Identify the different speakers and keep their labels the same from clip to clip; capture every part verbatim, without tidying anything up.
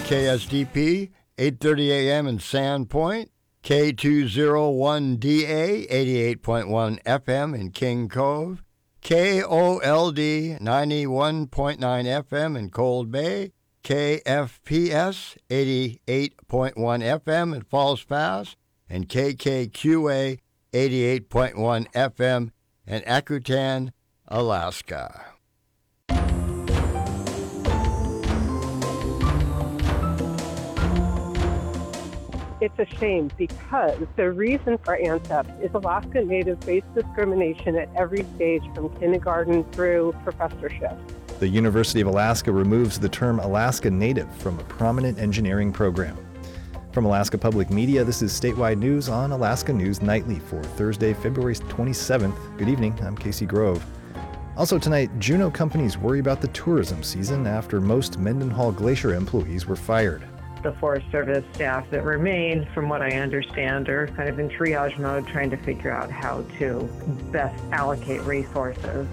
Speaker 1: K S D P, eight thirty a.m. in Sandpoint, K two oh one D A, eighty-eight point one F M in King Cove, K O L D, ninety-one point nine F M in Cold Bay, K F P S, eighty-eight point one F M in Falls Pass, and K K Q A, eighty-eight point one F M in Akutan, Alaska.
Speaker 2: It's a shame because the reason for ANCEP is Alaska Native-based discrimination at every stage from kindergarten through professorship.
Speaker 3: The University of Alaska removes the term Alaska Native from a prominent engineering program. From Alaska Public Media, this is Statewide News on Alaska News Nightly for Thursday, February twenty-seventh. Good evening, I'm Casey Grove. Also tonight, Juneau companies worry about the tourism season after most Mendenhall Glacier employees were fired.
Speaker 4: The Forest Service staff that remain, from what I understand, are kind of in triage mode trying to figure out how to best allocate resources.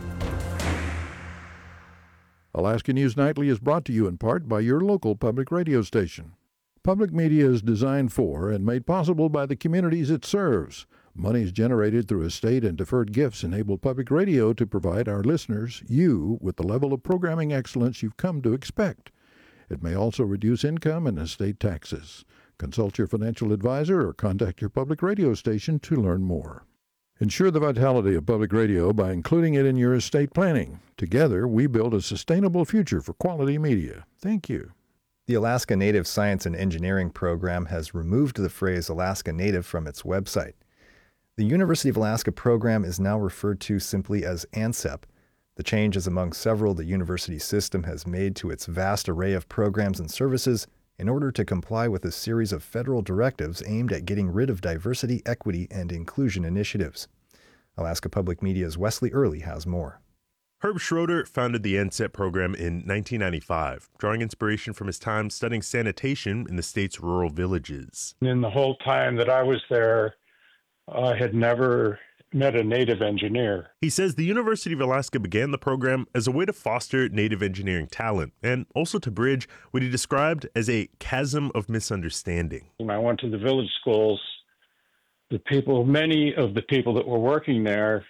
Speaker 5: Alaska News Nightly is brought to you in part by your local public radio station. Public media is designed for and made possible by the communities it serves. Monies generated through estate and deferred gifts enable public radio to provide our listeners, you, with the level of programming excellence you've come to expect. It may also reduce income and estate taxes. Consult your financial advisor or contact your public radio station to learn more. Ensure the vitality of public radio by including it in your estate planning. Together, we build a sustainable future for quality media. Thank you.
Speaker 3: The Alaska Native Science and Engineering Program has removed the phrase Alaska Native from its website. The University of Alaska program is now referred to simply as ANCEP. The change is among several the university system has made to its vast array of programs and services in order to comply with a series of federal directives aimed at getting rid of diversity, equity, and inclusion initiatives. Alaska Public Media's Wesley Early has more.
Speaker 6: Herb Schroeder founded the ANCEP program in nineteen ninety-five, drawing inspiration from his time studying sanitation in the state's rural villages.
Speaker 7: In the whole time that I was there, I had never met a Native engineer.
Speaker 6: He says the University of Alaska began the program as a way to foster Native engineering talent and also to bridge what he described as a chasm of misunderstanding.
Speaker 7: When I went to the village schools, the people, many of the people that were working there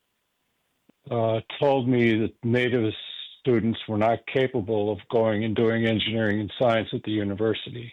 Speaker 7: uh, told me that Native students were not capable of going and doing engineering and science at the university.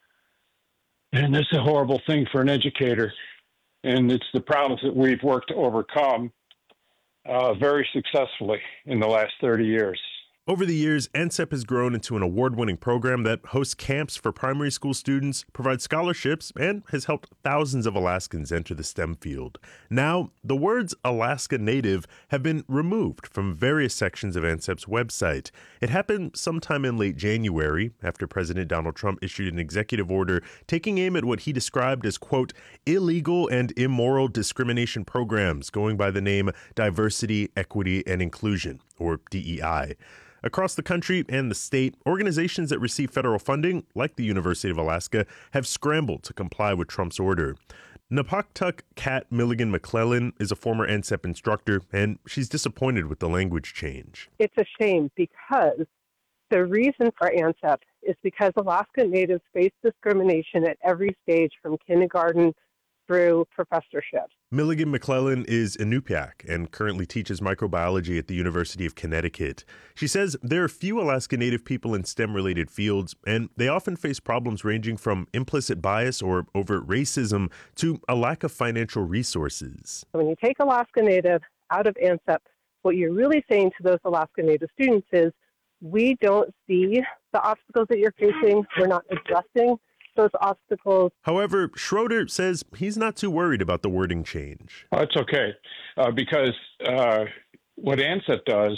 Speaker 7: And it's a horrible thing for an educator. And it's the problems that we've worked to overcome uh, very successfully in the last thirty years.
Speaker 6: Over the years, ANCEP has grown into an award-winning program that hosts camps for primary school students, provides scholarships, and has helped thousands of Alaskans enter the STEM field. Now, the words Alaska Native have been removed from various sections of ANCEP's website. It happened sometime in late January after President Donald Trump issued an executive order taking aim at what he described as, quote, illegal and immoral discrimination programs going by the name Diversity, Equity, and Inclusion, or D E I. Across the country and the state, organizations that receive federal funding, like the University of Alaska, have scrambled to comply with Trump's order. Napaktuk Kat Milligan McClellan is a former ANCEP instructor, and she's disappointed with the language change.
Speaker 2: It's a shame because the reason for ANCEP is because Alaska Natives face discrimination at every stage from kindergarten through professorships.
Speaker 6: Milligan McClellan is Inupiaq and currently teaches microbiology at the University of Connecticut. She says there are few Alaska Native people in STEM-related fields, and they often face problems ranging from implicit bias or overt racism to a lack of financial resources.
Speaker 2: When you take Alaska Native out of ANCEP, what you're really saying to those Alaska Native students is, we don't see the obstacles that you're facing. We're not addressing those obstacles.
Speaker 6: However, Schroeder says he's not too worried about the wording change.
Speaker 7: Oh, it's okay, uh, because uh, what ANCEP does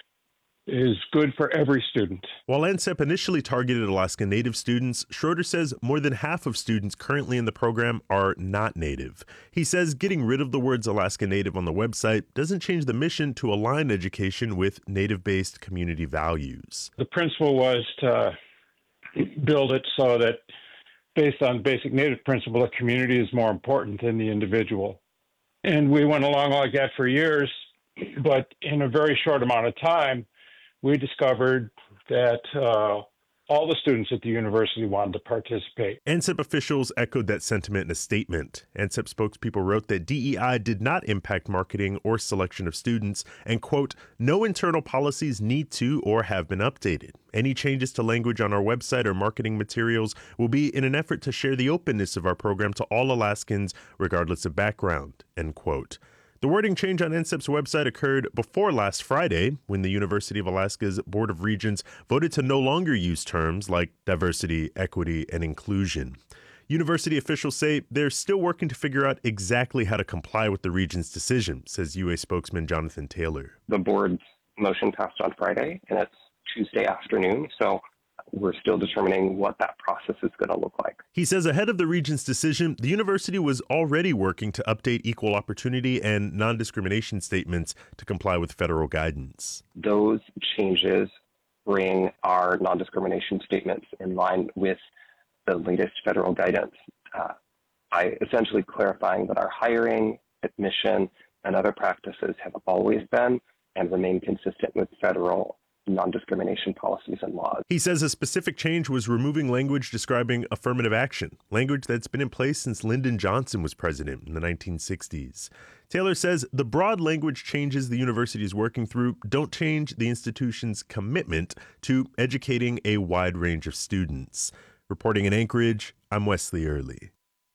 Speaker 7: is good for every student.
Speaker 6: While ANCEP initially targeted Alaska Native students, Schroeder says more than half of students currently in the program are not Native. He says getting rid of the words Alaska Native on the website doesn't change the mission to align education with Native-based community values.
Speaker 7: The principle was to build it so that based on basic Native principle, the community is more important than the individual. And we went along like that for years, but in a very short amount of time, we discovered that uh, all the students at the university wanted to participate.
Speaker 6: N C E P officials echoed that sentiment in a statement. N C E P spokespeople wrote that D E I did not impact marketing or selection of students and, quote, no internal policies need to or have been updated. Any changes to language on our website or marketing materials will be in an effort to share the openness of our program to all Alaskans, regardless of background, end quote. The wording change on N C E P's website occurred before last Friday, when the University of Alaska's Board of Regents voted to no longer use terms like diversity, equity, and inclusion. University officials say they're still working to figure out exactly how to comply with the Regents' decision, says U A spokesman Jonathan Taylor.
Speaker 8: The board's motion passed on Friday, and it's Tuesday afternoon, so we're still determining what that process is going to look like.
Speaker 6: He says ahead of the Regents' decision, the university was already working to update equal opportunity and non-discrimination statements to comply with federal guidance.
Speaker 8: Those changes bring our non-discrimination statements in line with the latest federal guidance uh, by essentially clarifying that our hiring, admission, and other practices have always been and remain consistent with federal non-discrimination policies and laws.
Speaker 6: He says a specific change was removing language describing affirmative action, language that's been in place since Lyndon Johnson was president in the nineteen sixties. Taylor says the broad language changes the university is working through don't change the institution's commitment to educating a wide range of students. Reporting in Anchorage, I'm Wesley Early.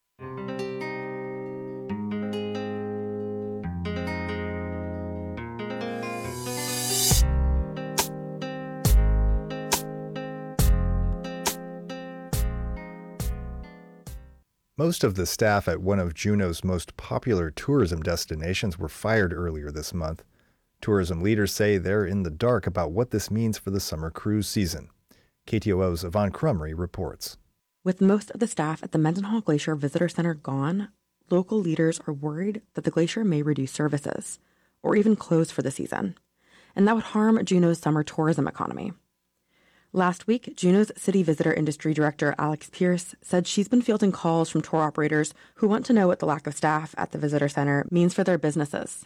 Speaker 3: Most of the staff at one of Juneau's most popular tourism destinations were fired earlier this month. Tourism leaders say they're in the dark about what this means for the summer cruise season. K T O O's Yvonne Crumry reports.
Speaker 9: With most of the staff at the Mendenhall Glacier Visitor Center gone, local leaders are worried that the glacier may reduce services or even close for the season, and that would harm Juneau's summer tourism economy. Last week, Juneau's City Visitor Industry Director Alex Pierce said she's been fielding calls from tour operators who want to know what the lack of staff at the visitor center means for their businesses.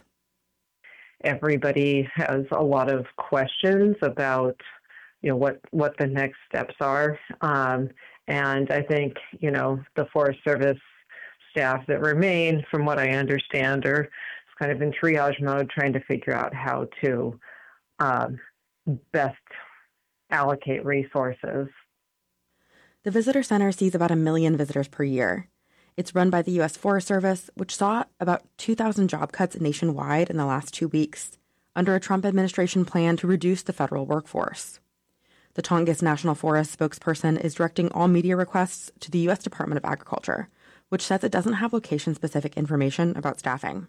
Speaker 4: Everybody has a lot of questions about, you know, what, what the next steps are. Um, and I think, you know, the Forest Service staff that remain, from what I understand, are kind of in triage mode, trying to figure out how to um, best allocate resources.
Speaker 9: The visitor center sees about a million visitors per year. It's run by the U S Forest Service, which saw about two thousand job cuts nationwide in the last two weeks, under a Trump administration plan to reduce the federal workforce. The Tongass National Forest spokesperson is directing all media requests to the U S Department of Agriculture, which says it doesn't have location-specific information about staffing.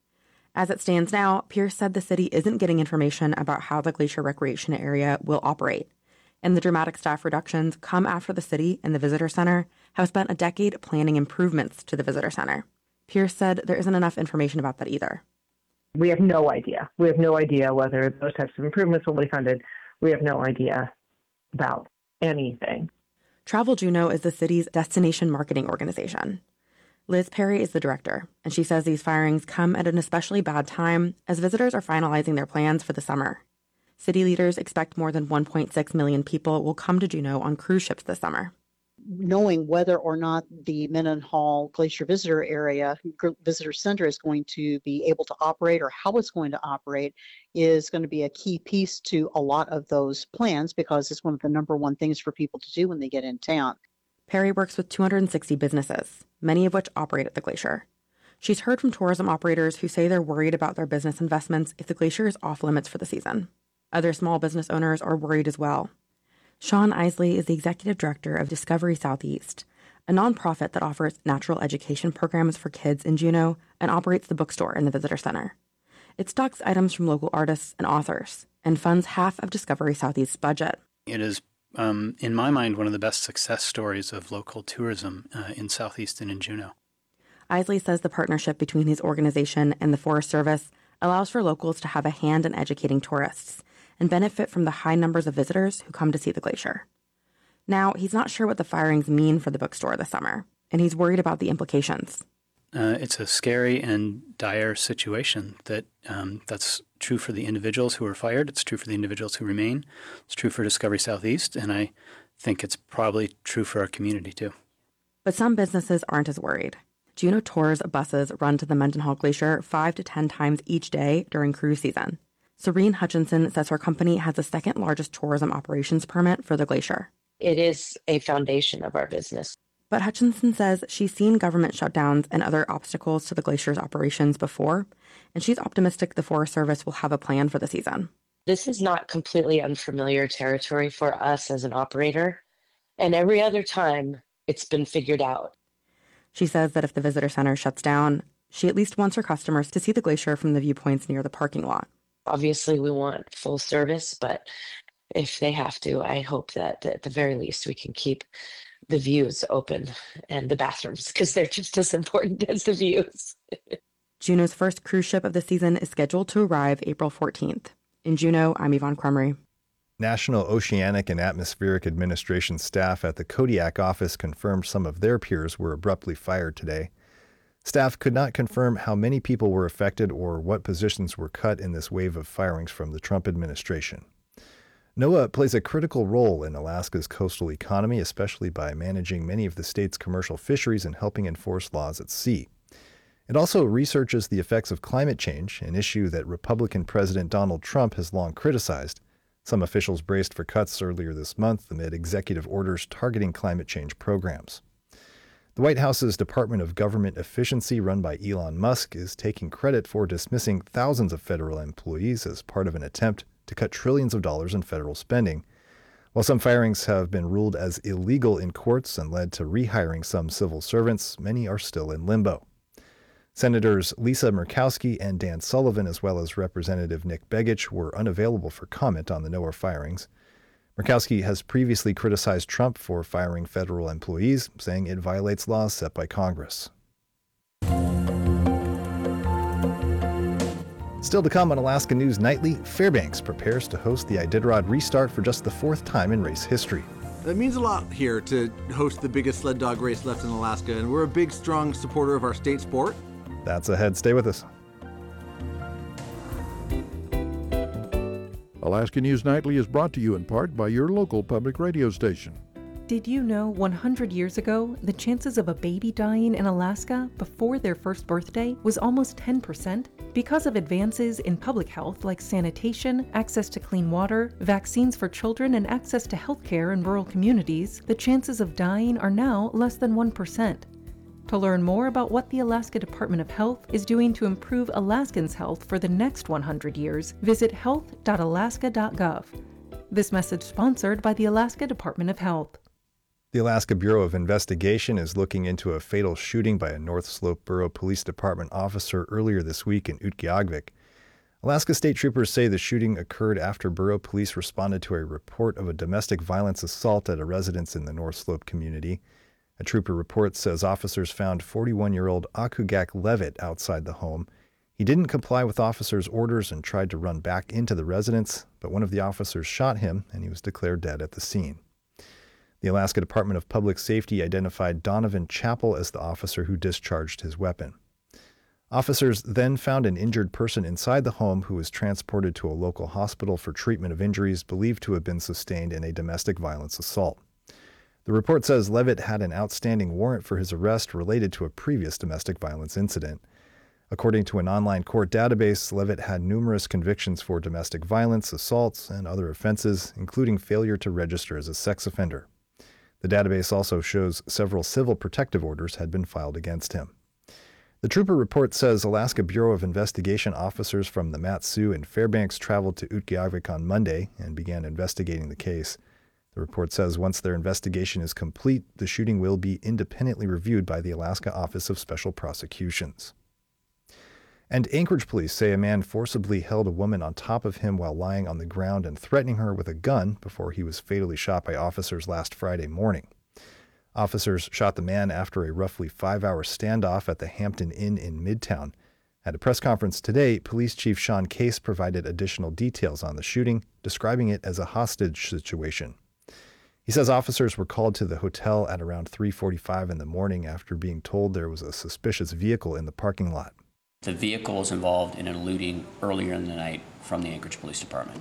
Speaker 9: As it stands now, Pierce said the city isn't getting information about how the Glacier Recreation Area will operate, and the dramatic staff reductions come after the city and the visitor center have spent a decade planning improvements to the visitor center. Pierce said there isn't enough information about that either.
Speaker 4: We have no idea. We have no idea whether those types of improvements will be funded. We have no idea about anything.
Speaker 9: Travel Juneau is the city's destination marketing organization. Liz Perry is the director, and she says these firings come at an especially bad time as visitors are finalizing their plans for the summer. City leaders expect more than one point six million people will come to Juneau on cruise ships this summer.
Speaker 10: Knowing whether or not the Mendenhall Glacier Visitor Area, Visitor Center is going to be able to operate or how it's going to operate is going to be a key piece to a lot of those plans because it's one of the number one things for people to do when they get in town.
Speaker 9: Perry works with two hundred sixty businesses, many of which operate at the glacier. She's heard from tourism operators who say they're worried about their business investments if the glacier is off limits for the season. Other small business owners are worried as well. Sean Isley is the executive director of Discovery Southeast, a nonprofit that offers natural education programs for kids in Juneau and operates the bookstore in the visitor center. It stocks items from local artists and authors and funds half of Discovery Southeast's budget.
Speaker 11: It is, um, in my mind, one of the best success stories of local tourism uh, in Southeast and in Juneau.
Speaker 9: Isley says the partnership between his organization and the Forest Service allows for locals to have a hand in educating tourists and benefit from the high numbers of visitors who come to see the glacier. Now, he's not sure what the firings mean for the bookstore this summer, and he's worried about the implications.
Speaker 11: Uh, it's a scary and dire situation that um, that's true for the individuals who are fired. It's true for the individuals who remain. It's true for Discovery Southeast, and I think it's probably true for our community, too.
Speaker 9: But some businesses aren't as worried. Juneau Tours buses run to the Mendenhall Glacier five to ten times each day during cruise season. Serene Hutchinson says her company has the second largest tourism operations permit for the glacier.
Speaker 12: It is a foundation of our business.
Speaker 9: But Hutchinson says she's seen government shutdowns and other obstacles to the glacier's operations before, and she's optimistic the Forest Service will have a plan for the season.
Speaker 12: This is not completely unfamiliar territory for us as an operator, and every other time it's been figured out.
Speaker 9: She says that if the visitor center shuts down, she at least wants her customers to see the glacier from the viewpoints near the parking lot.
Speaker 12: Obviously, we want full service, but if they have to, I hope that at the very least we can keep the views open and the bathrooms, because they're just as important as the views.
Speaker 9: Juneau's first cruise ship of the season is scheduled to arrive April fourteenth. In Juneau, I'm Yvonne Crumry.
Speaker 3: National Oceanic and Atmospheric Administration staff at the Kodiak office confirmed some of their peers were abruptly fired today. Staff could not confirm how many people were affected or what positions were cut in this wave of firings from the Trump administration. NOAA plays a critical role in Alaska's coastal economy, especially by managing many of the state's commercial fisheries and helping enforce laws at sea. It also researches the effects of climate change, an issue that Republican President Donald Trump has long criticized. Some officials braced for cuts earlier this month amid executive orders targeting climate change programs. The White House's Department of Government Efficiency, run by Elon Musk, is taking credit for dismissing thousands of federal employees as part of an attempt to cut trillions of dollars in federal spending. While some firings have been ruled as illegal in courts and led to rehiring some civil servants, many are still in limbo. Senators Lisa Murkowski and Dan Sullivan, as well as Representative Nick Begich, were unavailable for comment on the NOAA firings. Murkowski has previously criticized Trump for firing federal employees, saying it violates laws set by Congress. Still to come on Alaska News Nightly, Fairbanks prepares to host the Iditarod restart for just the fourth time in race history.
Speaker 13: It means a lot here to host the biggest sled dog race left in Alaska, and we're a big, strong supporter of our state sport.
Speaker 3: That's ahead. Stay with us.
Speaker 5: Alaska News Nightly is brought to you in part by your local public radio station.
Speaker 14: Did you know one hundred years ago, the chances of a baby dying in Alaska before their first birthday was almost ten percent? Because of advances in public health like sanitation, access to clean water, vaccines for children, and access to health care in rural communities, the chances of dying are now less than one percent. To learn more about what the Alaska Department of Health is doing to improve Alaskans' health for the next one hundred years, visit health dot alaska dot gov. This message sponsored by the Alaska Department of Health.
Speaker 3: The Alaska Bureau of Investigation is looking into a fatal shooting by a North Slope Borough Police Department officer earlier this week in Utqiagvik. Alaska State Troopers say the shooting occurred after Borough Police responded to a report of a domestic violence assault at a residence in the North Slope community. A trooper report says officers found forty-one-year-old Akugak Levitt outside the home. He didn't comply with officers' orders and tried to run back into the residence, but one of the officers shot him and he was declared dead at the scene. The Alaska Department of Public Safety identified Donovan Chappell as the officer who discharged his weapon. Officers then found an injured person inside the home who was transported to a local hospital for treatment of injuries believed to have been sustained in a domestic violence assault. The report says Levitt had an outstanding warrant for his arrest related to a previous domestic violence incident. According to an online court database, Levitt had numerous convictions for domestic violence, assaults, and other offenses, including failure to register as a sex offender. The database also shows several civil protective orders had been filed against him. The trooper report says Alaska Bureau of Investigation officers from the Mat-Su and Fairbanks traveled to Utqiagvik on Monday and began investigating the case. The report says once their investigation is complete, the shooting will be independently reviewed by the Alaska Office of Special Prosecutions. And Anchorage police say a man forcibly held a woman on top of him while lying on the ground and threatening her with a gun before he was fatally shot by officers last Friday morning. Officers shot the man after a roughly five-hour standoff at the Hampton Inn in Midtown. At a press conference today, Police Chief Sean Case provided additional details on the shooting, describing it as a hostage situation. He says officers were called to the hotel at around three forty-five in the morning after being told there was a suspicious vehicle in the parking lot.
Speaker 15: The vehicle was involved in a looting earlier in the night from the Anchorage Police Department.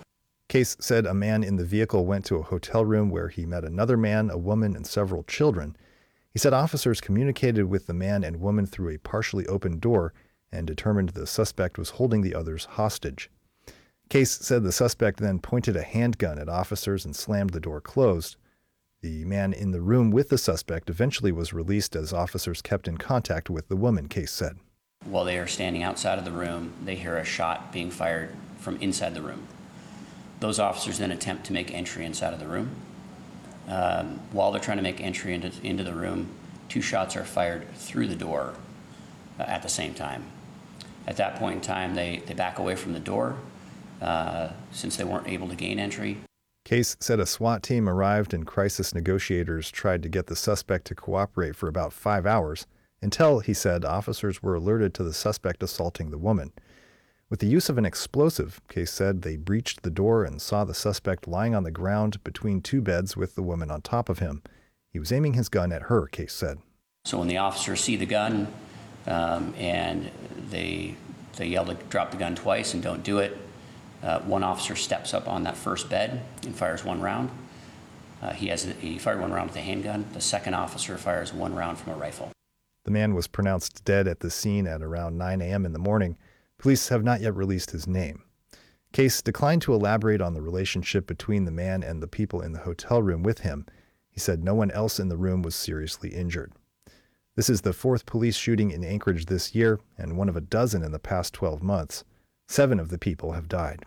Speaker 3: Case said a man in the vehicle went to a hotel room where he met another man, a woman, and several children. He said officers communicated with the man and woman through a partially open door and determined the suspect was holding the others hostage. Case said the suspect then pointed a handgun at officers and slammed the door closed. The man in the room with the suspect eventually was released as officers kept in contact with the woman, Case said.
Speaker 15: While they are standing outside of the room, they hear a shot being fired from inside the room. Those officers then attempt to make entry inside of the room. Um, while they're trying to make entry into, into the room, two shots are fired through the door uh, at the same time. At that point in time, they, they back away from the door uh, since they weren't able to gain entry.
Speaker 3: Case said a SWAT team arrived and crisis negotiators tried to get the suspect to cooperate for about five hours until, he said, officers were alerted to the suspect assaulting the woman. With the use of an explosive, Case said they breached the door and saw the suspect lying on the ground between two beds with the woman on top of him. He was aiming his gun at her, Case said.
Speaker 15: So when the officers see the gun um, and they, they yell to drop the gun twice and don't do it, uh, one officer steps up on that first bed and fires one round. Uh, he, has, he fired one round with a handgun. The second officer fires one round from a rifle.
Speaker 3: The man was pronounced dead at the scene at around nine a.m. in the morning. Police have not yet released his name. Case declined to elaborate on the relationship between the man and the people in the hotel room with him. He said no one else in the room was seriously injured. This is the fourth police shooting in Anchorage this year and one of a dozen in the past twelve months. Seven of the people have died.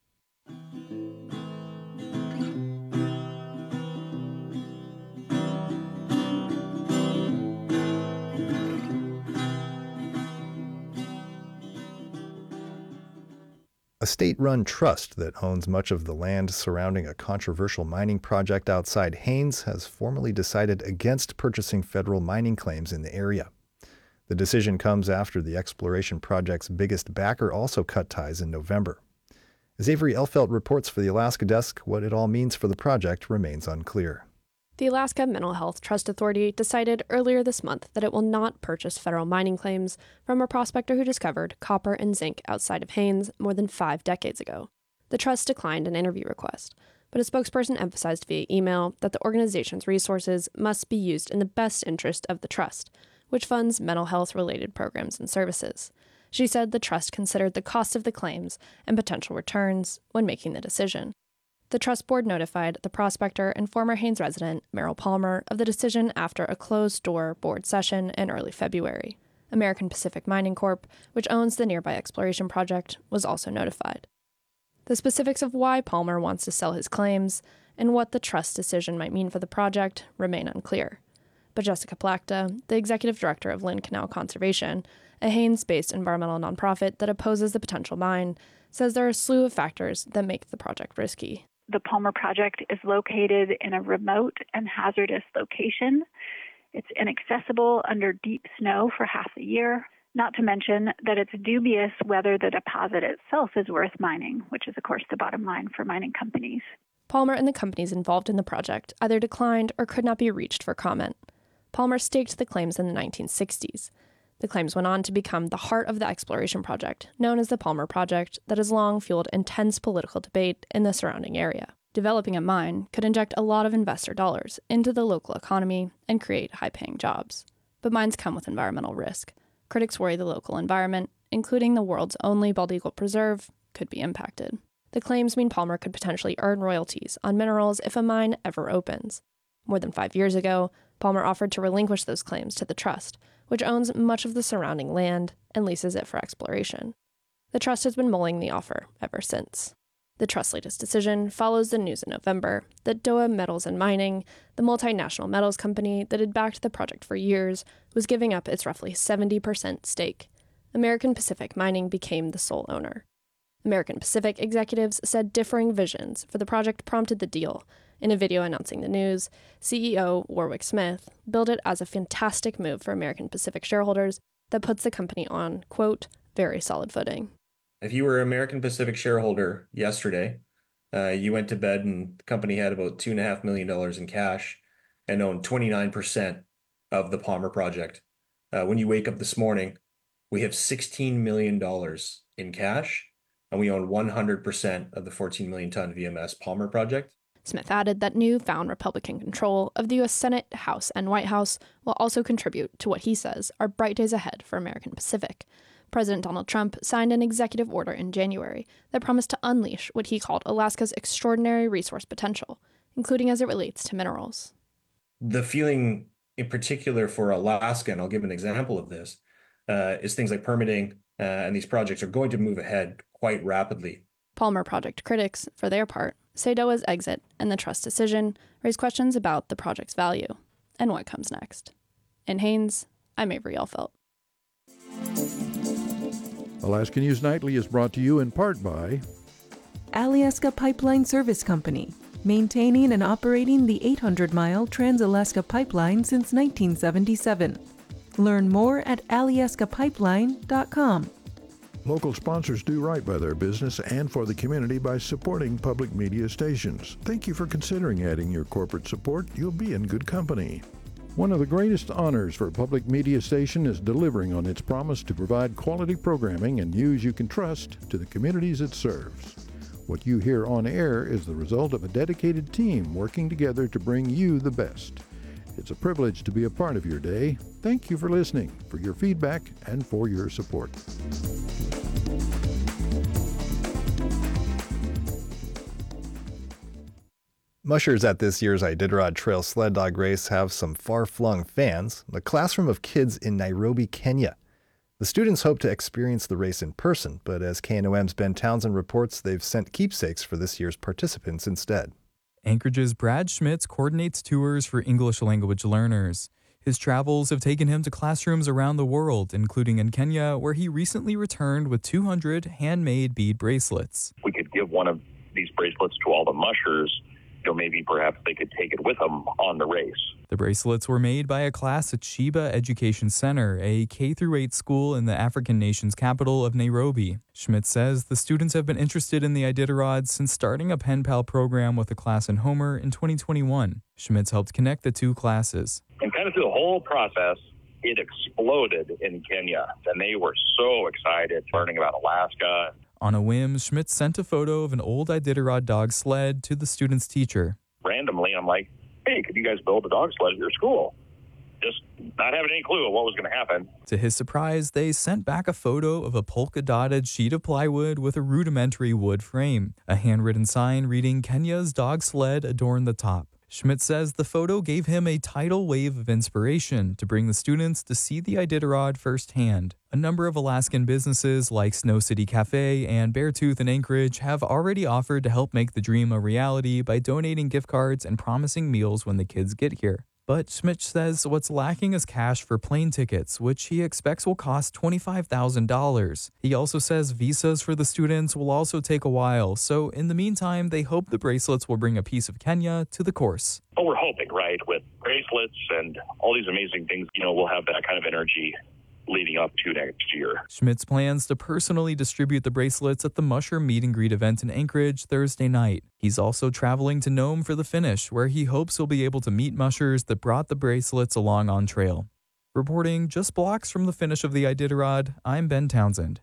Speaker 3: A state-run trust that owns much of the land surrounding a controversial mining project outside Haines has formally decided against purchasing federal mining claims in the area. The decision comes after the exploration project's biggest backer also cut ties in November. As Avery Elfelt reports for the Alaska Desk, what it all means for the project remains unclear.
Speaker 16: The Alaska Mental Health Trust Authority decided earlier this month that it will not purchase federal mining claims from a prospector who discovered copper and zinc outside of Haines more than five decades ago. The trust declined an interview request, but a spokesperson emphasized via email that the organization's resources must be used in the best interest of the trust, which funds mental health-related programs and services. She said the trust considered the cost of the claims and potential returns when making the decision. The trust board notified the prospector and former Haines resident, Merrill Palmer, of the decision after a closed-door board session in early February. American Pacific Mining Corp, which owns the nearby exploration project, was also notified. The specifics of why Palmer wants to sell his claims and what the trust decision might mean for the project remain unclear. But Jessica Plachta, the executive director of Lynn Canal Conservation, a Haines-based environmental nonprofit that opposes the potential mine, says there are a slew of factors that make the project risky.
Speaker 17: The Palmer project is located in a remote and hazardous location. It's inaccessible under deep snow for half the year, not to mention that it's dubious whether the deposit itself is worth mining, which is, of course, the bottom line for mining companies.
Speaker 16: Palmer and the companies involved in the project either declined or could not be reached for comment. Palmer staked the claims in the nineteen sixties. The claims went on to become the heart of the exploration project, known as the Palmer Project, that has long fueled intense political debate in the surrounding area. Developing a mine could inject a lot of investor dollars into the local economy and create high-paying jobs. But mines come with environmental risk. Critics worry the local environment, including the world's only bald eagle preserve, could be impacted. The claims mean Palmer could potentially earn royalties on minerals if a mine ever opens. More than five years ago, Palmer offered to relinquish those claims to the trust, which owns much of the surrounding land and leases it for exploration. The trust has been mulling the offer ever since. The trust's latest decision follows the news in November that Dowa Metals and Mining, the multinational metals company that had backed the project for years, was giving up its roughly seventy percent stake. American Pacific Mining became the sole owner. American Pacific executives said differing visions for the project prompted the deal. In a video announcing the news, C E O Warwick Smith billed it as a fantastic move for American Pacific shareholders that puts the company on, quote, very solid footing.
Speaker 18: If you were an American Pacific shareholder yesterday, uh, you went to bed and the company had about two point five million dollars in cash and owned twenty-nine percent of the Palmer project. Uh, when you wake up this morning, we have sixteen million dollars in cash and we own one hundred percent of the fourteen million ton V M S Palmer project.
Speaker 16: Smith added that newfound Republican control of the U S Senate, House, and White House will also contribute to what he says are bright days ahead for American Pacific. President Donald Trump signed an executive order in January that promised to unleash what he called Alaska's extraordinary resource potential, including as it relates to minerals.
Speaker 18: The feeling in particular for Alaska, and I'll give an example of this, uh, is things like permitting, uh, and these projects are going to move ahead quite rapidly.
Speaker 16: Palmer project critics, for their part, say D O A's exit and the trust decision raise questions about the project's value and what comes next. In Haines, I'm Avery Elfelt.
Speaker 5: Alaska News Nightly is brought to you in part by
Speaker 14: Alyeska Pipeline Service Company, maintaining and operating the eight hundred mile Trans-Alaska Pipeline since nineteen seventy-seven. Learn more at alyeska pipeline dot com.
Speaker 5: Local sponsors do right by their business and for the community by supporting public media stations. Thank you for considering adding your corporate support. You'll be in good company. One of the greatest honors for a public media station is delivering on its promise to provide quality programming and news you can trust to the communities it serves. What you hear on air is the result of a dedicated team working together to bring you the best. It's a privilege to be a part of your day. Thank you for listening, for your feedback, and for your support.
Speaker 3: Mushers at this year's Iditarod Trail Sled Dog Race have some far-flung fans, a classroom of kids in Nairobi, Kenya. The students hope to experience the race in person, but as K N O M's Ben Townsend reports, they've sent keepsakes for this year's participants instead.
Speaker 19: Anchorage's Brad Schmitz coordinates tours for English language learners. His travels have taken him to classrooms around the world, including in Kenya, where he recently returned with two hundred handmade bead bracelets.
Speaker 20: We could give one of these bracelets to all the mushers. You know, maybe perhaps they could take it with them on the race.
Speaker 19: The bracelets were made by a class at Sheba Education Center, a K through eight school in the African nation's capital of Nairobi. Schmidt says the students have been interested in the Iditarod since starting a pen pal program with a class in Homer in twenty twenty-one. Schmitz helped connect the two classes.
Speaker 20: And kind of through the whole process, it exploded in Kenya, and they were so excited learning about Alaska.
Speaker 19: On a whim, Schmidt sent a photo of an old Iditarod dog sled to the student's teacher.
Speaker 20: Randomly, I'm like, hey, could you guys build a dog sled at your school? Just not having any clue of what was going to happen.
Speaker 19: To his surprise, they sent back a photo of a polka-dotted sheet of plywood with a rudimentary wood frame. A handwritten sign reading Kenya's dog sled adorned the top. Schmidt says the photo gave him a tidal wave of inspiration to bring the students to see the Iditarod firsthand. A number of Alaskan businesses like Snow City Cafe and Beartooth in Anchorage have already offered to help make the dream a reality by donating gift cards and promising meals when the kids get here. But Schmidt says what's lacking is cash for plane tickets, which he expects will cost twenty-five thousand dollars. He also says visas for the students will also take a while, so in the meantime, they hope the bracelets will bring a piece of Kenya to the course.
Speaker 20: Well, we're hoping, right, with bracelets and all these amazing things, you know, we'll have that kind of energy leading up to next year.
Speaker 19: Schmitz plans to personally distribute the bracelets at the Musher Meet and Greet event in Anchorage Thursday night. He's also traveling to Nome for the finish, where he hopes he'll be able to meet mushers that brought the bracelets along on trail. Reporting just blocks from the finish of the Iditarod, I'm Ben Townsend.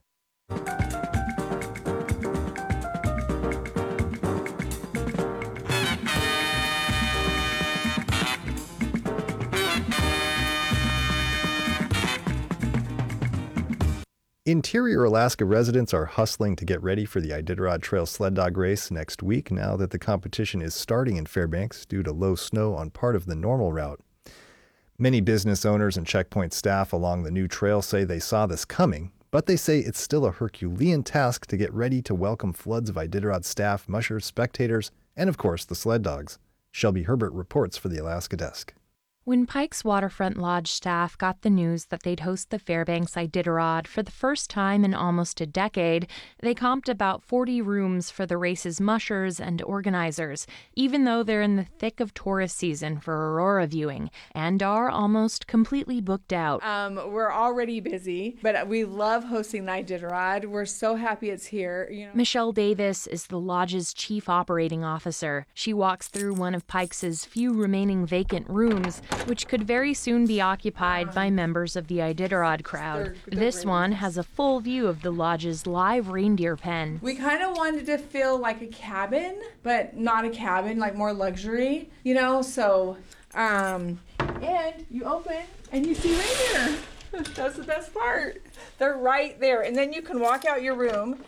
Speaker 3: Interior Alaska residents are hustling to get ready for the Iditarod Trail Sled Dog Race next week now that the competition is starting in Fairbanks due to low snow on part of the normal route. Many business owners and checkpoint staff along the new trail say they saw this coming, but they say it's still a Herculean task to get ready to welcome floods of Iditarod staff, mushers, spectators, and of course the sled dogs. Shelby Herbert reports for the Alaska Desk.
Speaker 21: When Pike's Waterfront Lodge staff got the news that they'd host the Fairbanks Iditarod for the first time in almost a decade, they comped about forty rooms for the race's mushers and organizers, even though they're in the thick of tourist season for aurora viewing and are almost completely booked out.
Speaker 22: Um, we're already busy, but we love hosting the Iditarod. We're so happy it's here. You know.
Speaker 21: Michelle Davis is the lodge's chief operating officer. She walks through one of Pike's few remaining vacant rooms which could very soon be occupied by members of the Iditarod crowd.
Speaker 22: They're- they're
Speaker 21: This
Speaker 22: great.
Speaker 21: one has a full view of the lodge's live reindeer pen.
Speaker 22: We kind of wanted to feel like a cabin, but not a cabin, like more luxury, you know? So, um, and you open and you see reindeer. That's the best part. They're right there. And then you can walk out your room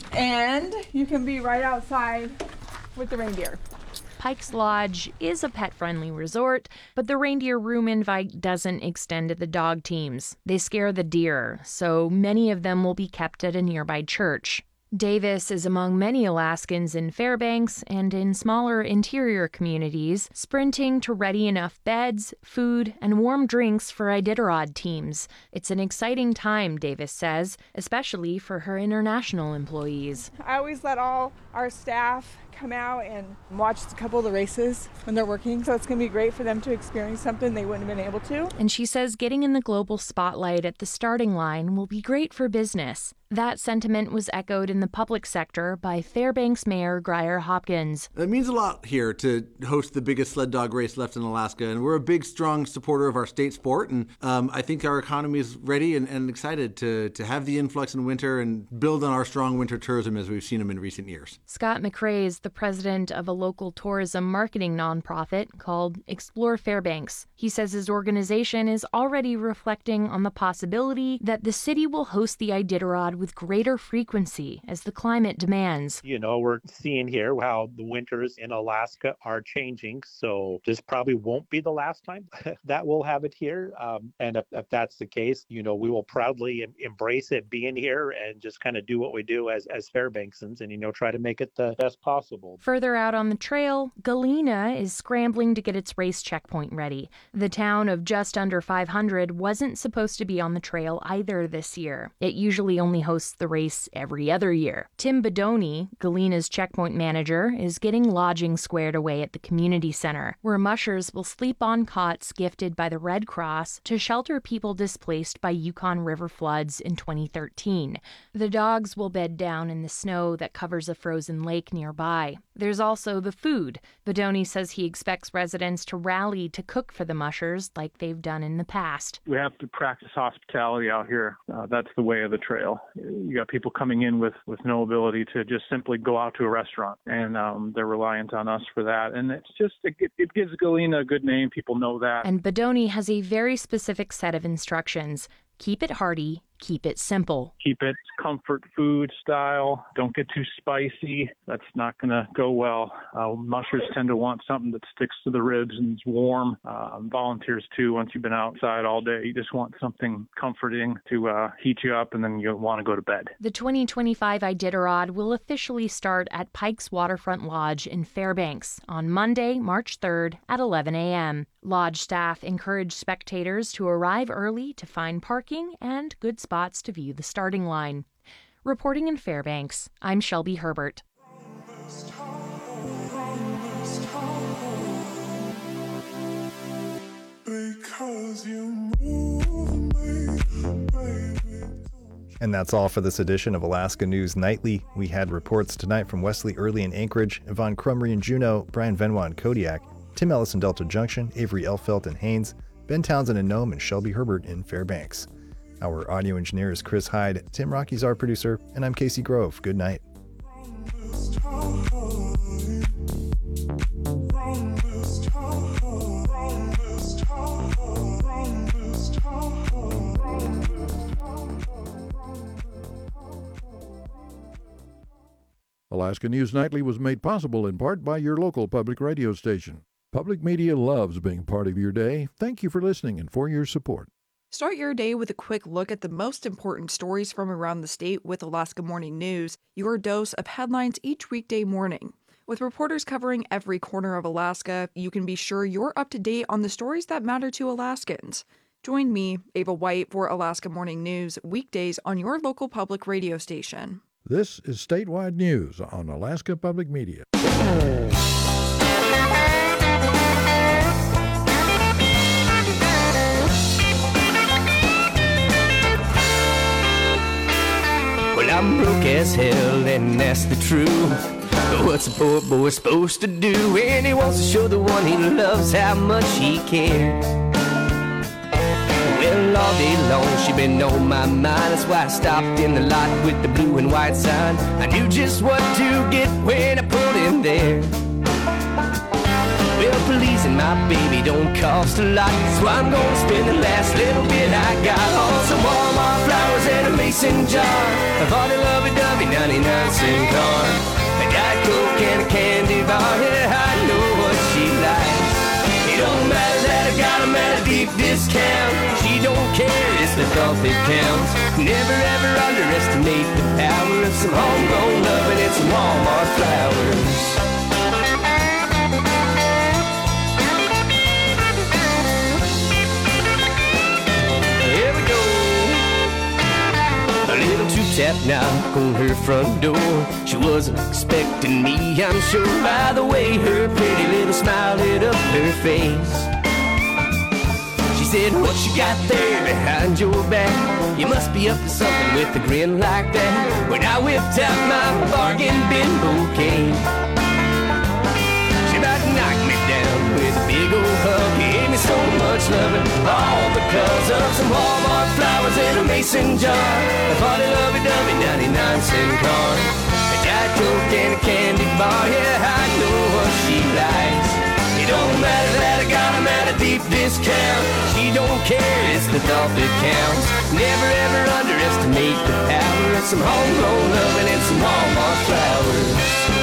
Speaker 22: and you can be right outside with the reindeer.
Speaker 21: Pike's Lodge is a pet-friendly resort, but the reindeer room invite doesn't extend to the dog teams. They scare the deer, so many of them will be kept at a nearby church. Davis is among many Alaskans in Fairbanks and in smaller interior communities, sprinting to ready enough beds, food, and warm drinks for Iditarod teams. It's an exciting time, Davis says, especially for her international employees.
Speaker 22: I always let all our staff come out and watch a couple of the races when they're working, so it's going to be great for them to experience something they wouldn't have been able to.
Speaker 21: And she says getting in the global spotlight at the starting line will be great for business. That sentiment was echoed in the public sector by Fairbanks Mayor Grier Hopkins.
Speaker 13: It means a lot here to host the biggest sled dog race left in Alaska, and we're a big, strong supporter of our state sport, and um, I think our economy is ready and, and excited to, to have the influx in winter and build on our strong winter tourism as we've seen them in recent years.
Speaker 21: Scott McRae is the president of a local tourism marketing nonprofit called Explore Fairbanks. He says his organization is already reflecting on the possibility that the city will host the Iditarod with greater frequency as the climate demands.
Speaker 1: You know, we're seeing here how the winters in Alaska are changing, so this probably won't be the last time that we'll have it here. Um, and if, if that's the case, you know, we will proudly em- embrace it being here and just kind of do what we do as, as Fairbanksans and, you know, try to make it the best possible.
Speaker 21: Further out on the trail, Galena is scrambling to get its race checkpoint ready. The town of just under five hundred wasn't supposed to be on the trail either this year. It usually only hosts the race every other year. Tim Bedoni, Galena's checkpoint manager, is getting lodging squared away at the community center, where mushers will sleep on cots gifted by the Red Cross to shelter people displaced by Yukon River floods in twenty thirteen. The dogs will bed down in the snow that covers a frozen lake nearby. There's also the food. Bedoni says he expects residents to rally to cook for the mushers like they've done in the past.
Speaker 2: We have to practice hospitality out here. Uh, that's the way of the trail. You got people coming in with, with no ability to just simply go out to a restaurant, and um, they're reliant on us for that. And it's just, it, it gives Galena a good name. People know that.
Speaker 21: And Bedoni has a very specific set of instructions. Keep it hearty, keep it simple.
Speaker 2: Keep it comfort food style. Don't get too spicy. That's not going to go well. Uh, mushers tend to want something that sticks to the ribs and is warm. Uh, volunteers, too, once you've been outside all day, you just want something comforting to uh, heat you up, and then you want to go to bed.
Speaker 21: The twenty twenty-five Iditarod will officially start at Pike's Waterfront Lodge in Fairbanks on Monday, March third at eleven a.m. Lodge staff encourage spectators to arrive early to find parking and good spots to view the starting line. Reporting in Fairbanks, I'm Shelby Herbert.
Speaker 3: And that's all for this edition of Alaska News Nightly. We had reports tonight from Wesley Early in Anchorage, Yvonne Crumry in Juneau, Brian Venois in Kodiak, Tim Ellis in Delta Junction, Avery Elfelt in Haines, Ben Townsend in Nome, and Shelby Herbert in Fairbanks. Our audio engineer is Chris Hyde, Tim Rocky's our producer, and I'm Casey Grove. Good night.
Speaker 5: Alaska News Nightly was made possible in part by your local public radio station. Public media loves being part of your day. Thank you for listening and for your support.
Speaker 23: Start your day with a quick look at the most important stories from around the state with Alaska Morning News, your dose of headlines each weekday morning. With reporters covering every corner of Alaska, you can be sure you're up to date on the stories that matter to Alaskans. Join me, Ava White, for Alaska Morning News, weekdays on your local public radio station.
Speaker 5: This is Statewide News on Alaska Public Media.
Speaker 24: Well, I'm broke as hell, and that's the truth.
Speaker 6: But what's a poor boy supposed to do when he wants to show the one he loves how much he cares? Well, all day long she been on my mind. That's why I stopped in the lot with the blue and white sign. I knew just what to get when I pulled in there. Well, pleasing my baby don't cost a lot, so I'm gonna spend the last little bit I got on some Walmart flowers and a mason jar, a funny lovey-dovey ninety-nine cent car, a Diet Coke and a candy bar. Yeah, I know what she likes. It don't matter that I got them at a deep discount. She don't care, it's the thought that counts. Never ever underestimate the power of some homegrown loving and some Walmart flowers. Tap knock on her front door. She wasn't expecting me, I'm sure, by the way her pretty little smile lit up her face. She said, what you got there behind your back? You must be up to something with a grin like that. When I whipped out my bargain bin bouquet, she about knocked me down with a big old hug. He gave me so much loving, all because of some Walmart flowers in a mason jar, a funny lovey-dovey ninety-nine cent car, a Diet Coke and a candy bar. Yeah, I know what she likes. It don't matter that I got them at a deep discount. She don't care, it's the thought that counts. Never ever underestimate the power of some homegrown loving and some Walmart flowers.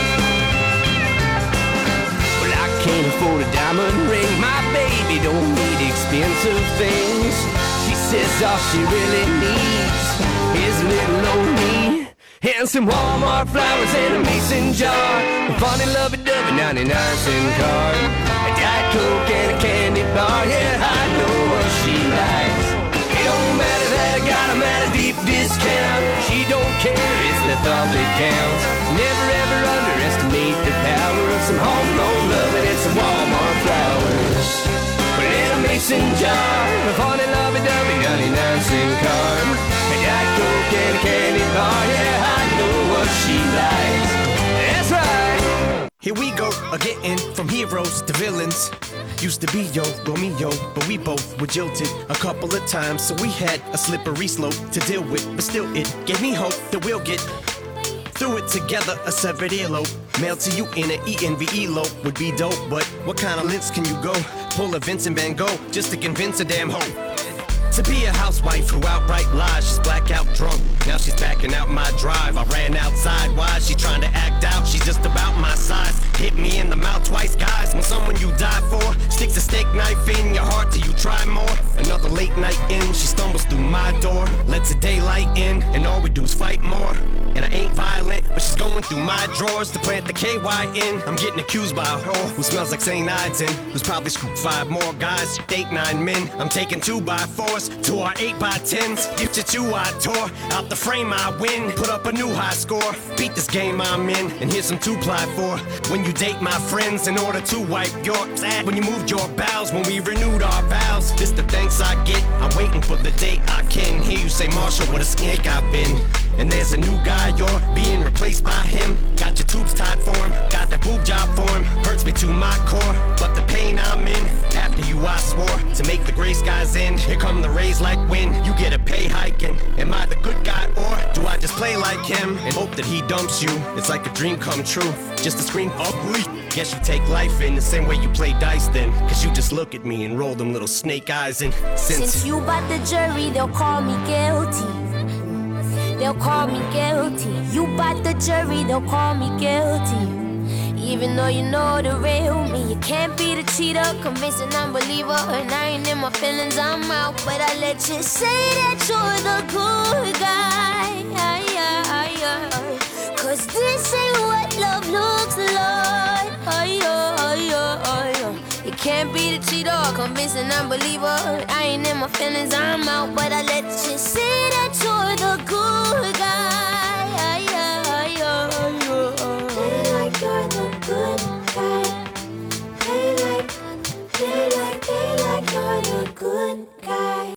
Speaker 6: Can't afford a diamond ring, my baby don't need expensive things. She says all she really needs is little old me and some Walmart flowers in a mason jar, a funny lovey-dovey ninety-nine cent car, a Diet Coke and a candy bar. Yeah, I know what she likes. It don't matter that I got them at a deep discount. She don't care, it's the thought that counts. Never ever underestimate the power of some homegrown loving and some Walmart flowers. Put in a mason jar, a funny lovey-dovey ninety-nine cent car, a Diet Coke and a candy bar. Yeah, I know what she likes. That's right. Here we go, again, from heroes to villains. Used to be yo, Romeo, but we both were jilted a couple of times, so we had a slippery slope to deal with. But still, it gave me hope that we'll get through it together. A severed earlobe mailed to you in an E N V elope would be dope, but what kind of lengths can you go? Pull a Vincent Van Gogh just to convince a damn hoe to be a housewife who outright lies. She's blackout drunk, now she's backing out my drive. I ran outside, why? She's trying to act out, she's just about my size. Hit me in the mouth twice, guys. When someone you die for sticks a steak knife in your heart till you try more. Another late night in, she stumbles through my door, lets the daylight in, and all we do is fight more. And I ain't violent, but she's going through my drawers to plant the K Y in. I'm getting accused by a whore who smells like Saint Ides and who's probably scooped five more guys, eight, nine men. I'm taking two by fours to our eight by tens. Get your two I tore out the frame, I win. Put up a new high score, beat this game I'm in, and here's some two-ply for when you date my friends in order to wipe your ass. When you moved your bowels, when we renewed our vows. This the thanks I get, I'm waiting for the day I can hear you say, Marshall, what a skink I've been. And there's a new guy, you're being replaced by him. Got your tubes tied for him, got that boob job for him. Hurts me to my core, but the pain I'm in. After you I swore to make the gray skies end. Here come the rays like wind, you get a pay hike. And am I the good guy or do I just play like him and hope that he dumps you? It's like a dream come true, just a scream ugly. Guess you take life in the same way you play dice then, cause you just look at me and roll them little snake eyes. And since,
Speaker 7: since you bought the jury, they'll call me guilty. They'll call me guilty. You bought the jury, they'll call me guilty. Even though you know the real me, you can't be the cheater, convincing unbeliever. And I ain't in my feelings, I'm out. But I let you say that you're the good guy. Cause this ain't what love looks like. You can't be the cheater, convincing unbeliever. I ain't in my feelings, I'm out. But I let you say that you're the good guy. Play like you're the good guy. Play like, play like, play like you're the good guy.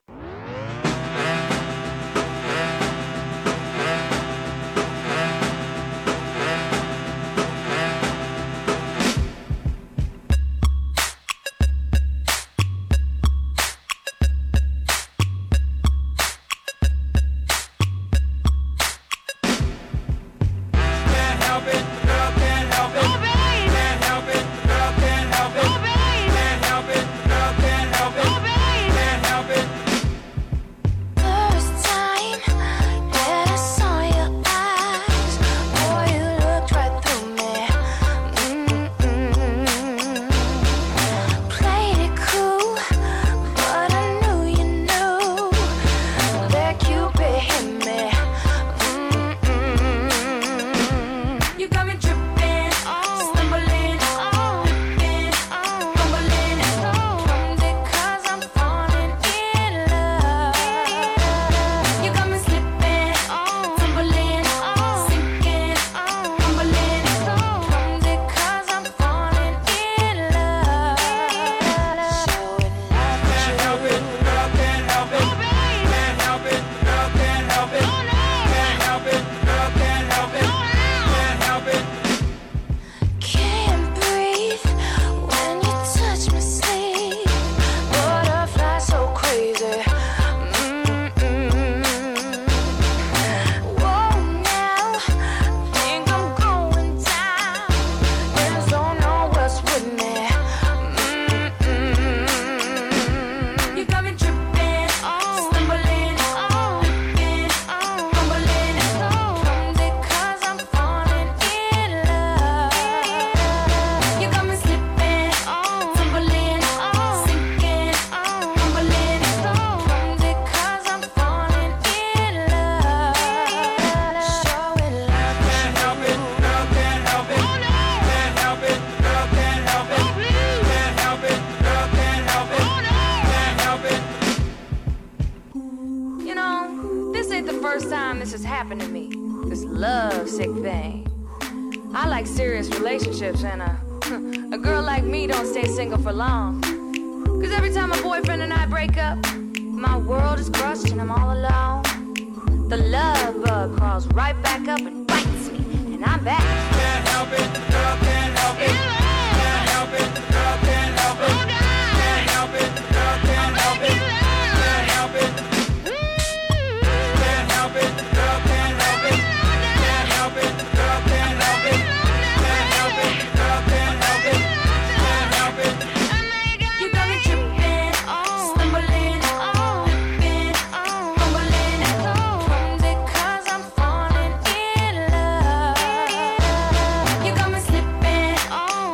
Speaker 4: time this has happened to me, this love sick thing. I like serious relationships, and a, a girl like me don't stay single for long. Cause every time my boyfriend and I break up, my world is crushed and I'm all alone. The love bug crawls right back up and bites me, and I'm back. Can't help it, girl, can't help it. Can't help it, girl, can't help it. Can't help it, girl, can't help it. Can't help it. Can't help it, girl, can't help it. Can't help it, girl, can't help it. Can't help it, girl, can't help it. Can't help it. You got me tripping, stumbling, flipping, fumbling. Is it 'cause I'm falling in love? You got me slipping,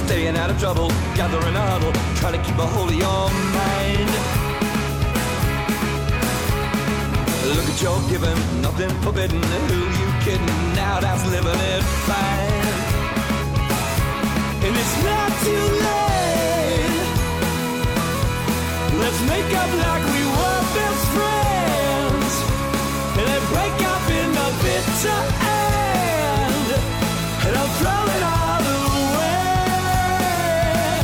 Speaker 6: staying out of trouble, gathering a huddle, try to keep a hold of your mind. Look at your giving, nothing forbidden. Who you kidding? Now that's living it fine. And it's not too late. Let's make up like we were best friends, and then break up in the bitter end, and I'll throw it all away.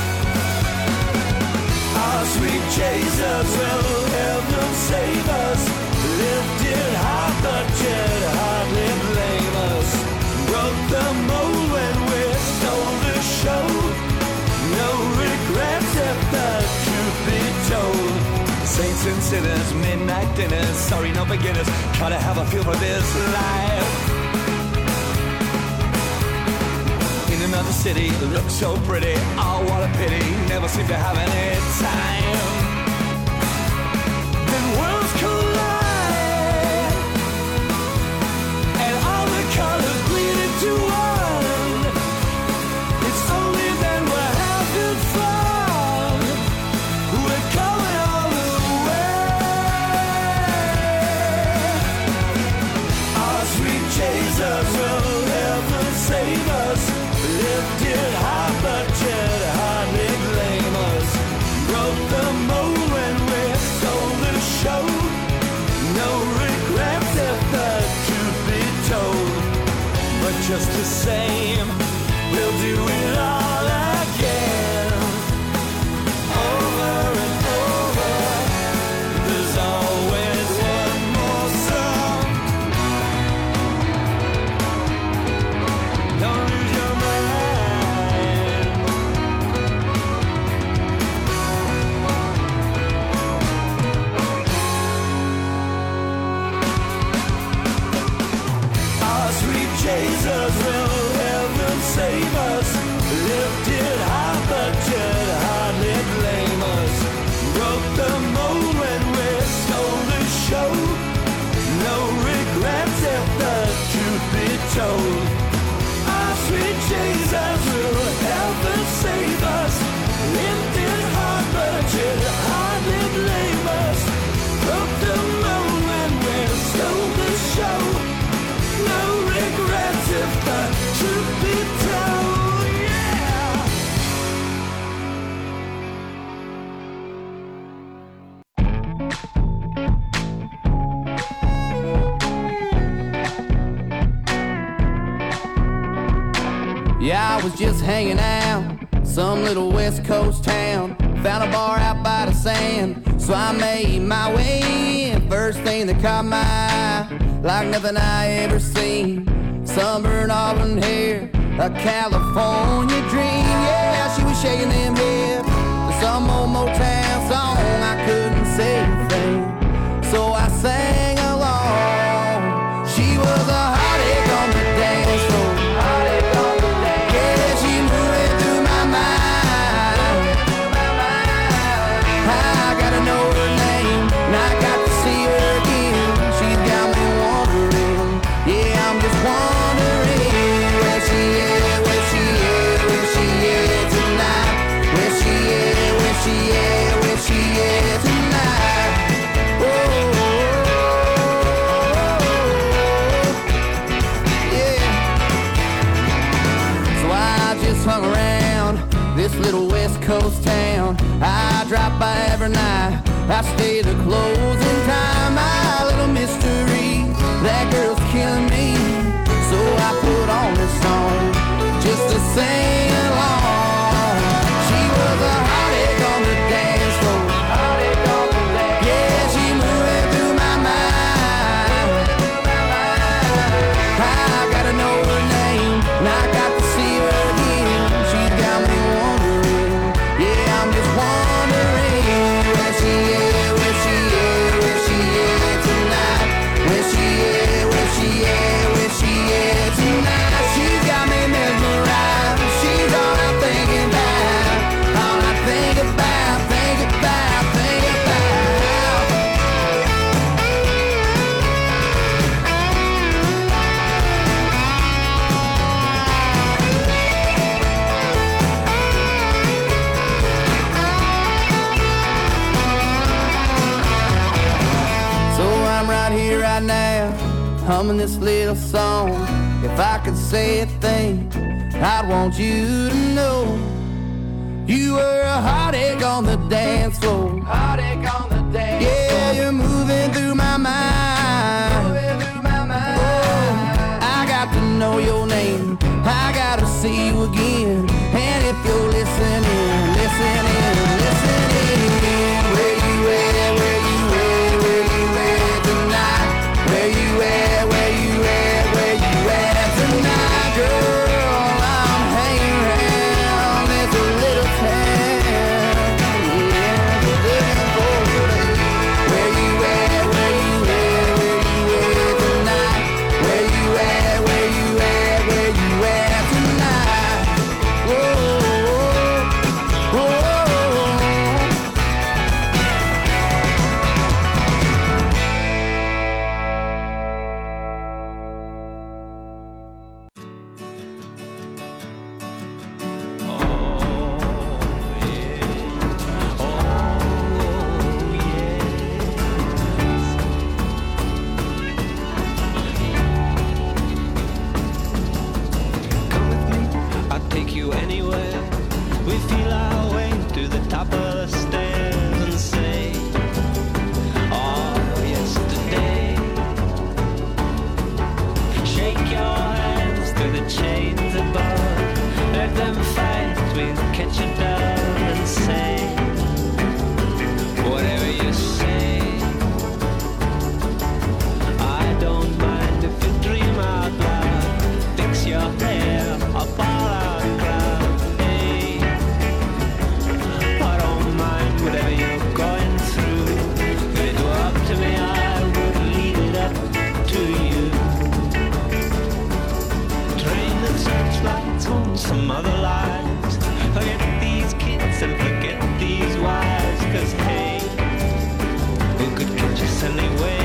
Speaker 6: Our sweet Jesus, will heaven save us? Lifted high, but yet hardly blame us. Broke the mold when we stole the show. No regrets if the truth be told. Saints and sinners, midnight dinners, sorry no beginners, try to have a feel for this life. In another city, looks so pretty, oh what a pity, never seem to have any time. Then worlds collide, and all the colors bleed into one. It's only then we're having fun. We're going all the way. Our sweet Jesus, will heaven save us? Lifted high, but yet hardly blame us. Broke the mold when we stole the show. No regrets if the truth be told. But just the same, we'll do it all again. Over and over, there's always one more song. Don't lose your mind. Our sweet Jesus, will heaven save us? Lifted high, but yet hardly blame us. Broke the mold when we stole the show. No regrets if the truth be told. Our sweet Jesus, will heaven save us? Lifted high, but yet hardly blame us. Broke the mold when we stole the show. No regrets if the truth be told, yeah.
Speaker 8: Yeah, I was just hanging out, some little West Coast town. Found a bar out by the sand, so I made my way in. First thing that caught my eye, like nothing I ever seen. Sunburned auburn hair, a California dream. Yeah, she was shaking them hips to some old Motown song. I couldn't say a thing, so I sang along. She was a heartache on the dance floor. Heartache on the dance. Yeah, she moving through my mind. I gotta know her name, and I got to see her again. She's got me wondering. Yeah, I'm just wondering where she is, where she is, where she is tonight. Where she is, where she is, where she is tonight. Oh, yeah. So I just hung around this little West Coast town. I drop by every night, I stay the closing time. My little mystery, that girl's killing me. So I put on this song just to sing along. She was a heartache on the dance floor. Yeah, she moving through my mind. I gotta know her name, and I got to see her again. She's got me wondering. Yeah, I'm just wondering where she is, where she is, where she is tonight. Where she is, where she is, where she is tonight. She's got me mesmerized. She's all I think humming this little song. If I could say a thing, I'd want you to know you were a heartache on the dance floor. Heartache on the dance floor. Yeah, you're moving through my mind. Moving through my mind. Oh, I got to know your name. I gotta see you again. And if you're listening, listening, listening, where you at, where you at, where you at tonight? Where you at, where you at, where you at tonight, girl? I'm hanging around this little town. Yeah, looking for you. Where you at, where you at, where you at tonight? Where you at, where you at, where you at tonight? Whoa, whoa, whoa.
Speaker 6: I'll take you anywhere. We feel our way to the top of the stairs and say, oh, yesterday. Shake your hands through the chains above. Let them fight, we'll catch a dove and say, whatever you say. I don't mind if you dream out loud. Fix your hair up all out crowd. Hey, I don't mind whatever you're going through. If it were up to me, I would leave it up to you. Train the searchlights on some other lives. Forget these kids and forget these wives. Cause hey, who could catch us anyway?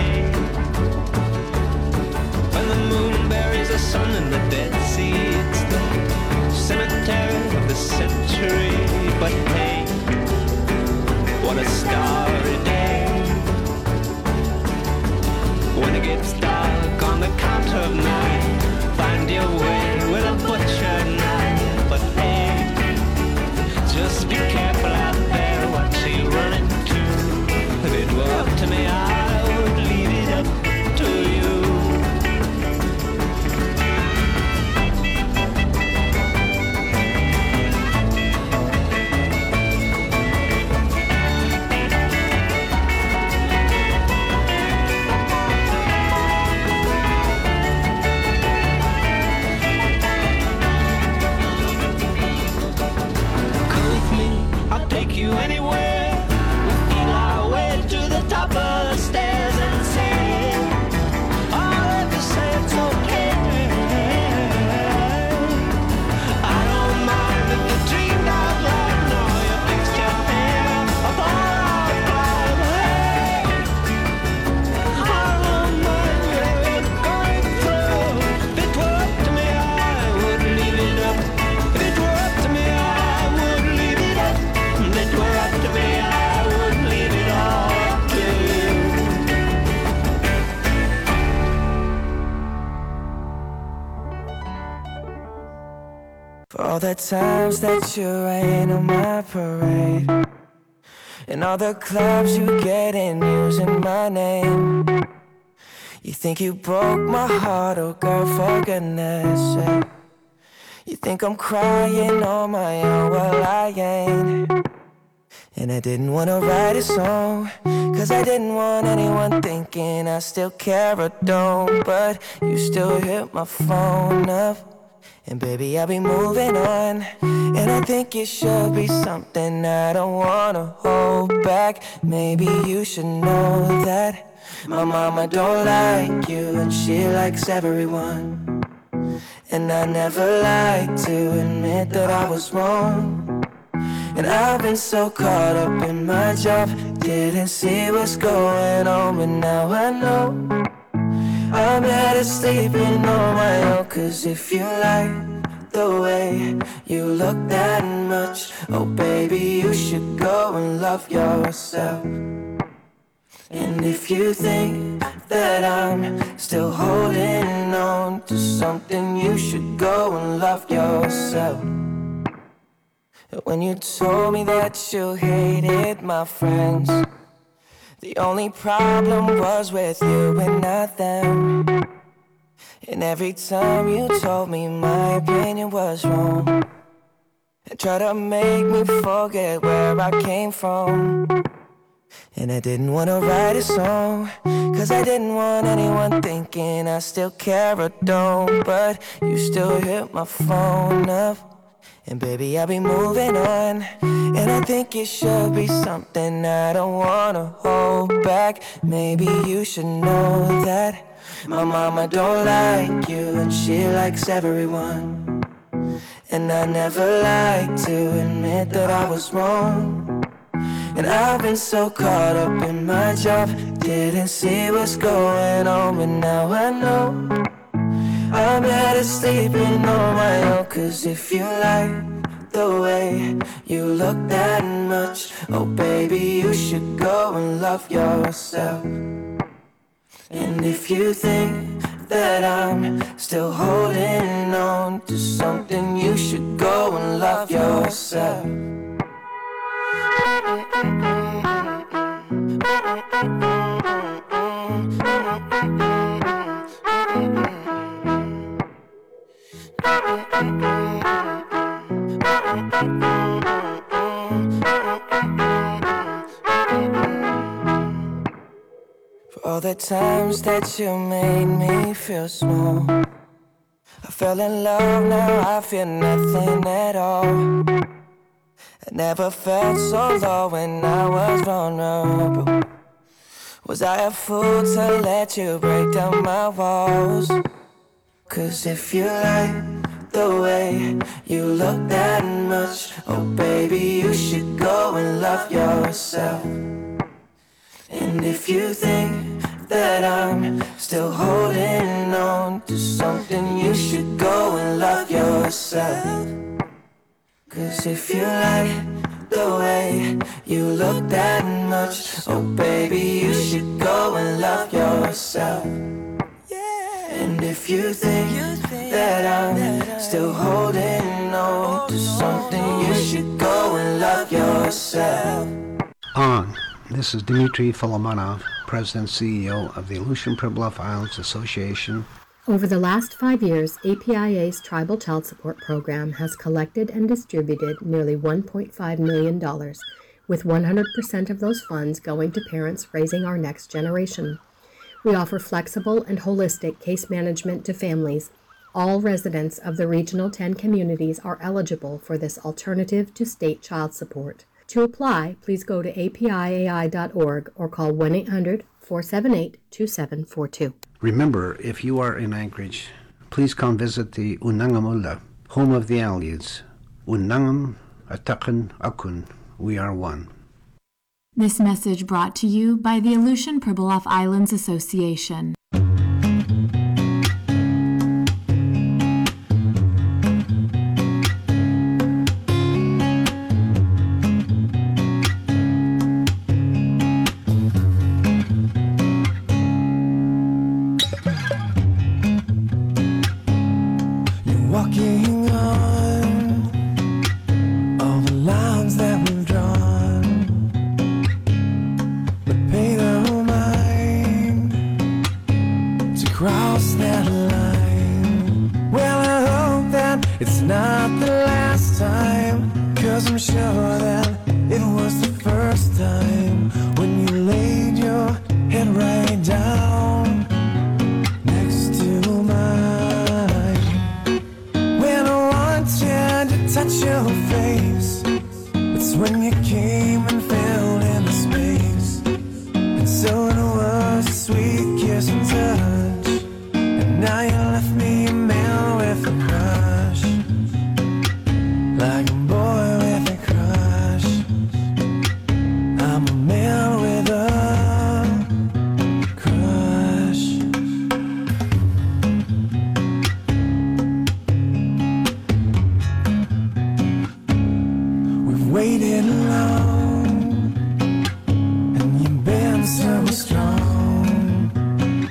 Speaker 6: When the moon buries the sun in the Dead Sea, it's the cemetery of the century. But hey, what a starry day. When it gets dark on the count of nine, find your way with a butcher knife. But hey, just be careful out there what you run into. If it were up to me, I would leave it up to you. Come with me, I'll take you anywhere. We feel our way to the top of the stairs and say, oh, if you say it's okay. I don't mind if you dreamed out loud. No, you fixed your hair up all out loud. Hey, I don't mind whatever you're going through. If it were up to me, I would leave it up. If it were up to me, I would leave it up. If it were up to me, I would leave it all up to you.
Speaker 10: For all the times that you rain on my parade, and all the clubs you get in using my name. You think you broke my heart, oh girl, for goodness sake. You think I'm crying on my own, well I ain't. And I didn't wanna write a song, cause I didn't want anyone thinking I still care or don't. But you still hit my phone up, and baby I'll be moving on. And I think it should be something I don't wanna hold back. Maybe you should know that my mama don't like you, and she likes everyone. And I never like to admit that I was wrong. And I've been so caught up in my job, didn't see what's going on. But now I know I'm better sleeping on my own. Cause if you like the way you look that much, oh baby, you should go and love yourself. And if you think that I'm still holding on to something, you should go and love yourself. When you told me that you hated my friends, the only problem was with you and not them. And every time you told me my opinion was wrong, and tried to make me forget where I came from. And I didn't want to write a song, cause I didn't want anyone thinking I still care or don't. But you still hit my phone up, and baby, I'll be moving on. And I think it should be something I don't wanna hold back. Maybe you should know that my mama don't like you, and she likes everyone. And I never like to admit that I was wrong. And I've been so caught up in my job, didn't see what's going on. But now I know I'm better sleeping on my own. Cause if you like the way you look that much, oh baby, you should go and love yourself. And if you think that I'm still holding on to something, you should go and love yourself. For all the times that you made me feel small, I fell in love, now I feel nothing at all. I never felt so low when I was vulnerable. Was I a fool to let you break down my walls? Cause if you like the way you look that much, oh baby, you should go and love yourself. And if you think that I'm still holding on to something, you should go and love yourself. Cause if you like the way you look that much, oh baby, you should go and love yourself. And if you think that I'm still holding on to something, you should go and love yourself.
Speaker 9: On. This is Dmitry Folomonov, President and C E O of the Aleutian Pribilof Islands Association.
Speaker 11: Over the last five years, A P I A's Tribal Child Support Program has collected and distributed nearly one point five million dollars, with one hundred percent of those funds going to parents raising our next generation. We offer flexible and holistic case management to families. All residents of the Regional ten communities are eligible for this alternative to state child support. To apply, please go to A P I A I dot org or call one eight hundred, four seven eight, two seven four two.
Speaker 9: Remember, if you are in Anchorage, please come visit the Unangamula, home of the Aleuts. Unangam, Atakan, Akun, we are one.
Speaker 12: This message brought to you by the Aleutian Pribilof Islands Association.
Speaker 10: Walking on all the lines that we've drawn, but pay no mind to cross that line. Well, I hope that it's not the last time, 'cause I'm sure that it was the first time when you laid your head right down next to mine. Touch your face, it's when you came and fell into space. And so it was a sweet kiss and touch, and now you left me a man with a crush, like a boy with a crush. I'm a man with a crush. Waited long, and you've been so strong.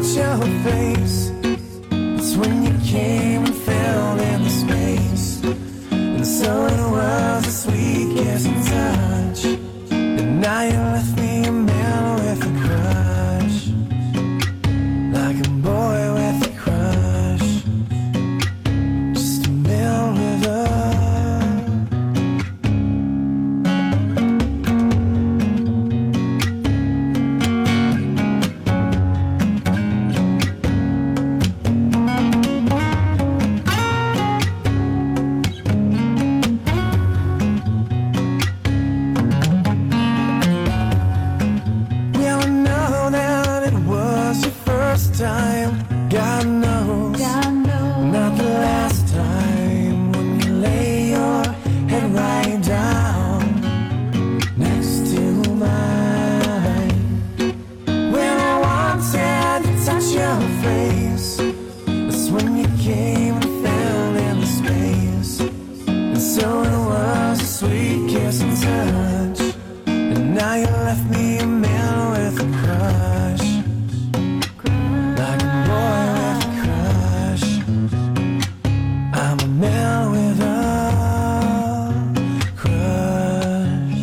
Speaker 10: touch your face. It's when you came and fell in the space. And so it was a sweet kiss and touch. And now you left me a man with a crush, like a boy with a crush, just a man with a. Time, God knows, God knows, not the last time when you lay your head right down next to mine. When I wanted to touch your face, that's when you came and fell in the space. And so it was a sweet kiss and touch. And now you left me a man with a crush, like a boy with a crush. I'm a man with a crush.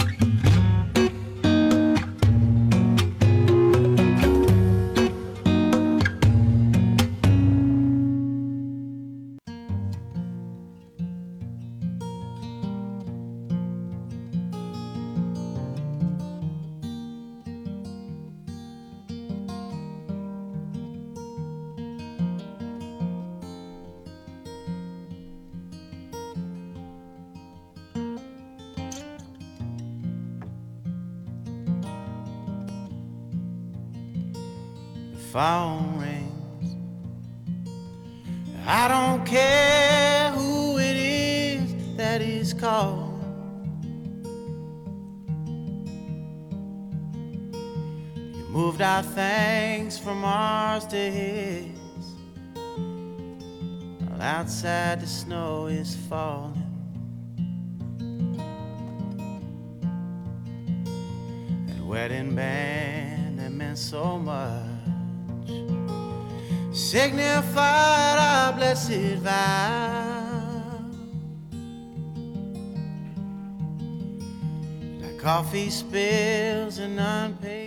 Speaker 15: Phone rings. I don't care who it is that is calling. You moved our things from ours to his. While outside the snow is falling. That wedding band that meant so much signified our blessed vow. Like coffee spills and unpaid